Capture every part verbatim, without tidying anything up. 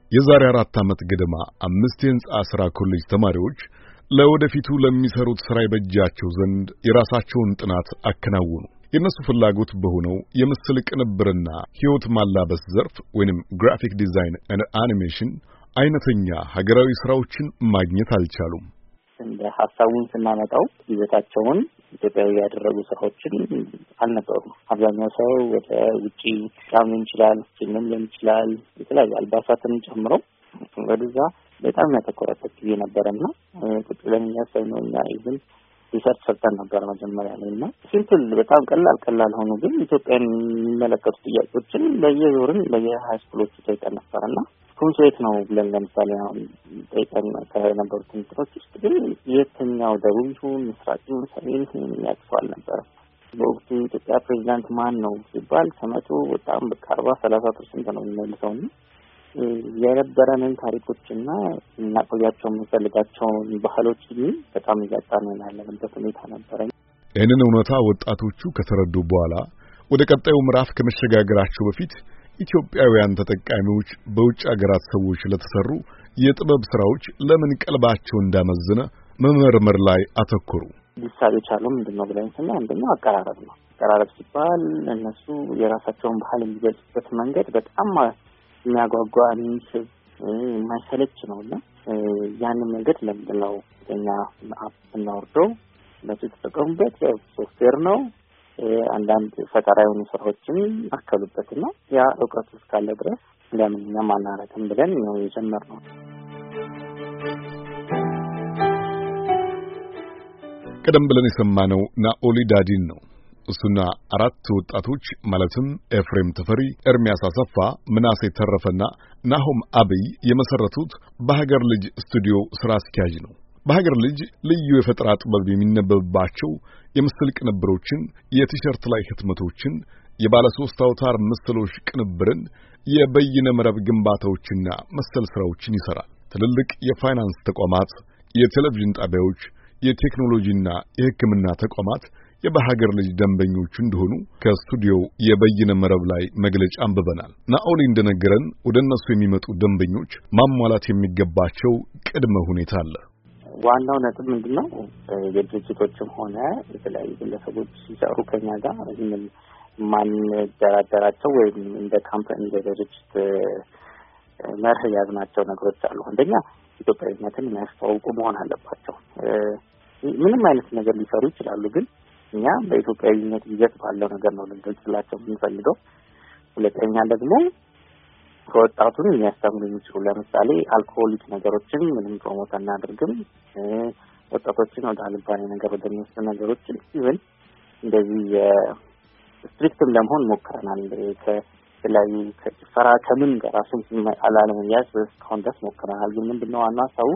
የዛሬ አራት ዓመት ገደማ አምስት የሕንጻ ሥራ ኮሌጅ ተማሪዎች ለወደፊቱ ለሚሰሩት ሥራ ይበጃቸው ዘንድ የራሳቸውን ጥናት አከናወኑ። የነሱ ፍላጎት በሆነው የምስል ቅንብርና ሕይወት ማላበስ ዘርፍ ወይንም ግራፊክ ዲዛይን እና አኒሜሽን አይነተኛ ሀገራዊ ሥራዎችን ማግኘት አልቻሉም። እንደ ሐሳቡን ስናመጣው ይዘታቸውን ኢትዮጵያዊ ያደረጉ ስራዎችን አልነበሩም። አብዛኛው ሰው ወደ ውጪ ጫም ይችላል፣ ፊልም ሊሆን ይችላል፣ የተለያዩ አልባሳትን ጨምሮ ወደዛ በጣም ያተኮረበት ጊዜ ነበርና ቁጥ ብለን ያሰብነው እና ኢቭን ሪሰርች ሰርተን ነበር መጀመሪያ ላይ እና ሲምፕል በጣም ቀላል ቀላል ሆኖ ግን ኢትዮጵያን የሚመለከቱ ጥያቄዎችን በየዞርን በየሃይስኩሎቹ ጠይቀን ነበርና ኮንሴፕት ነው ብለን ለምሳሌ አሁን ጠይቀን ከነበሩት ትምህርቶች ውስጥ ግን የትኛው ደቡብ ይሁን ምስራቅ ይሁን ሰሜን ይሁን ያክፋል ነበር። በወቅቱ ኢትዮጵያ ፕሬዚዳንት ማን ነው ሲባል ከመቶ በጣም በቃ አርባ ሰላሳ ፐርሰንት ነው የሚመልሰው እና የነበረንን ታሪኮችና እናቆያቸው የምንፈልጋቸውን ባህሎች ግን በጣም እያጣን ያለንበት ሁኔታ ነበረ። ይህንን እውነታ ወጣቶቹ ከተረዱ በኋላ ወደ ቀጣዩ ምዕራፍ ከመሸጋገራቸው በፊት ኢትዮጵያውያን ተጠቃሚዎች በውጭ ሀገራት ሰዎች ለተሰሩ የጥበብ ስራዎች ለምን ቀልባቸው እንዳመዘነ መመርመር ላይ አተኮሩ። ሊሳብ የቻለው ምንድነው ብለን ስናይ አንደኛው አቀራረብ ነው። አቀራረብ ሲባል እነሱ የራሳቸውን ባህል የሚገልጹበት መንገድ በጣም የሚያጓጓ የሚስብ የማይሰለች ነውና ያንን መንገድ ለምንድነው እኛ አፕ እናወርደው ለሱ ተጠቀሙበት ያው ሶፍትዌር ነው። አንዳንድ ፈጠራ የሆኑ ስራዎችን አከሉበትና ያ እውቀቱ እስካለ ድረስ ለምን እኛ ማናረክም ብለን ነው የጀመርነው። ቀደም ብለን የሰማነው ናኦሊ ዳዲን ነው። እሱና አራት ወጣቶች ማለትም ኤፍሬም ተፈሪ፣ ኤርሚያስ አሰፋ፣ ምናሴ ተረፈና ናሆም አብይ የመሰረቱት በሀገር ልጅ ስቱዲዮ ስራ አስኪያጅ ነው። በሀገር ልጅ ልዩ የፈጠራ ጥበብ የሚነበብባቸው የምስል ቅንብሮችን፣ የቲሸርት ላይ ህትመቶችን፣ የባለ ሶስት አውታር ምስሎች ቅንብርን፣ የበይነ መረብ ግንባታዎችና መሰል ስራዎችን ይሰራል። ትልልቅ የፋይናንስ ተቋማት፣ የቴሌቪዥን ጣቢያዎች፣ የቴክኖሎጂና የሕክምና ተቋማት የበሀገር ልጅ ደንበኞች እንደሆኑ ከስቱዲዮው የበይነ መረብ ላይ መግለጫ አንብበናል። ናኦሊ እንደነገረን ወደ እነሱ የሚመጡ ደንበኞች ማሟላት የሚገባቸው ቅድመ ሁኔታ አለ። ዋናው ነጥብ ምንድነው? የድርጅቶችም ሆነ የተለያዩ ግለሰቦች ሲሰሩ ከኛ ጋር ምን ማንደራደራቸው ወይም እንደ ካምፓኒ ድርጅት መርህ ያዝናቸው ነገሮች አሉ። አንደኛ ኢትዮጵያዊነትን የሚያስተዋውቁ መሆን አለባቸው። ምንም አይነት ነገር ሊሰሩ ይችላሉ፣ ግን እኛ በኢትዮጵያዊነት ይዘት ባለው ነገር ነው ልንገልጽላቸው የምንፈልገው። ሁለተኛ ደግሞ ከወጣቱን የሚያስተምሩ የሚችሉ ለምሳሌ አልኮሆሊክ ነገሮችን ምንም ፕሮሞት አናደርግም። ወጣቶችን ወደ አልባሌ ነገር ወደሚወስዱ ነገሮችን ኢቭን እንደዚህ ስትሪክትም ለመሆን ሞክረናል። ከተለያዩ ከጭፈራ ከምን ጋር ራሱን አላለመያዝ እስካሁን ድረስ ሞክረናል። ግን ምንድነው ዋና ሀሳቡ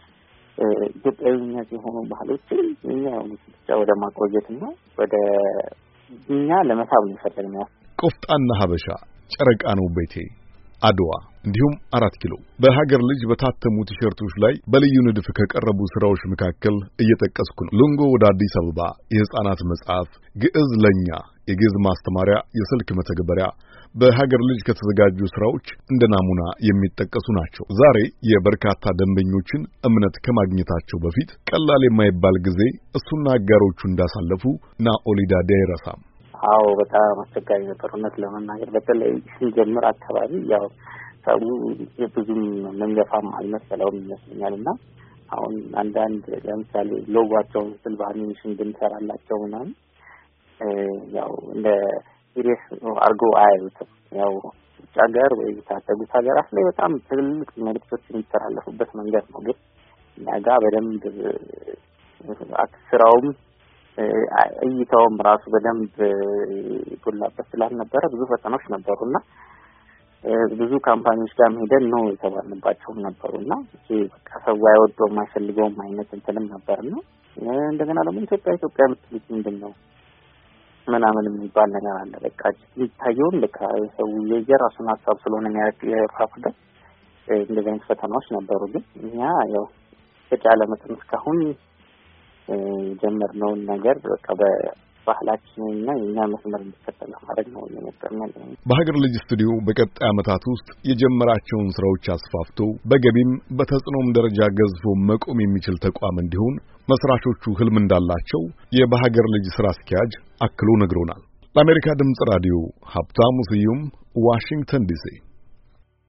ኢትዮጵያዊነት የሆኑ ባህሎችን እኛ ብቻ ወደ ማቆየትና ወደ እኛ ለመሳብ ነው የፈለግነው። ቆፍጣና ሀበሻ፣ ጨረቃ ነው ቤቴ፣ አድዋ እንዲሁም አራት ኪሎ በሀገር ልጅ በታተሙ ቲሸርቶች ላይ በልዩ ንድፍ ከቀረቡ ስራዎች መካከል እየጠቀስኩ ነው። ሎንጎ ወደ አዲስ አበባ የህፃናት መጽሐፍ፣ ግዕዝ ለኛ የግዕዝ ማስተማሪያ የስልክ መተግበሪያ በሀገር ልጅ ከተዘጋጁ ስራዎች እንደ ናሙና የሚጠቀሱ ናቸው። ዛሬ የበርካታ ደንበኞችን እምነት ከማግኘታቸው በፊት ቀላል የማይባል ጊዜ እሱና አጋሮቹ እንዳሳለፉ ናኦሊ ዳዲ አይረሳም። አዎ በጣም አስቸጋሪ ነበር እውነት ለመናገር። በተለይ ሲጀምር አካባቢ ያው ሰው ብዙም መንገፋም አልመሰለውም ይመስለኛልና አሁን አንዳንድ ለምሳሌ ሎጓቸውን ስል በአኒሜሽን ብንሰራላቸው ምናምን ያው እንደ ሲሪየስ አርጎ አያዩትም። ያው ውጭ ሀገር ወይ ታደጉት ሀገራት ላይ በጣም ትልልቅ መልዕክቶች የሚተላለፉበት መንገድ ነው። ግን እኛ ጋር በደንብ አክስራውም እይታውም ራሱ በደንብ ጎላበት ስላልነበረ ብዙ ፈተናዎች ነበሩና ብዙ ካምፓኒዎች ጋር ሄደን ነው የተባልንባቸው ነበሩና እቺ በቃ ሰው አይወደውም አይፈልገውም አይነት እንትንም ነበርና እንደገና ደግሞ ኢትዮጵያ ኢትዮጵያ ምትሉት ምንድነው ምናምን የሚባል ነገር አለ። በቃ ይታየውን በቃ ሰው የየራሱን ሀሳብ ስለሆነ ያራፈደ እንደዚህ አይነት ፈተናዎች ነበሩ። ግን እኛ ያው በተቻለ መጠን እስካሁን ጀመርነውን ነገር በቃ ባህላችንና የኛ መስመር እንዲከተል ማድረግ ነው የመጣነው። በሀገር ልጅ ስቱዲዮ በቀጣይ ዓመታት ውስጥ የጀመራቸውን ስራዎች አስፋፍቶ በገቢም በተጽዕኖም ደረጃ ገዝፎ መቆም የሚችል ተቋም እንዲሆን መስራቾቹ ህልም እንዳላቸው የበሀገር ልጅ ስራ አስኪያጅ አክሎ ነግሮናል። ለአሜሪካ ድምጽ ራዲዮ ሀብታሙ ስዩም ዋሽንግተን ዲሲ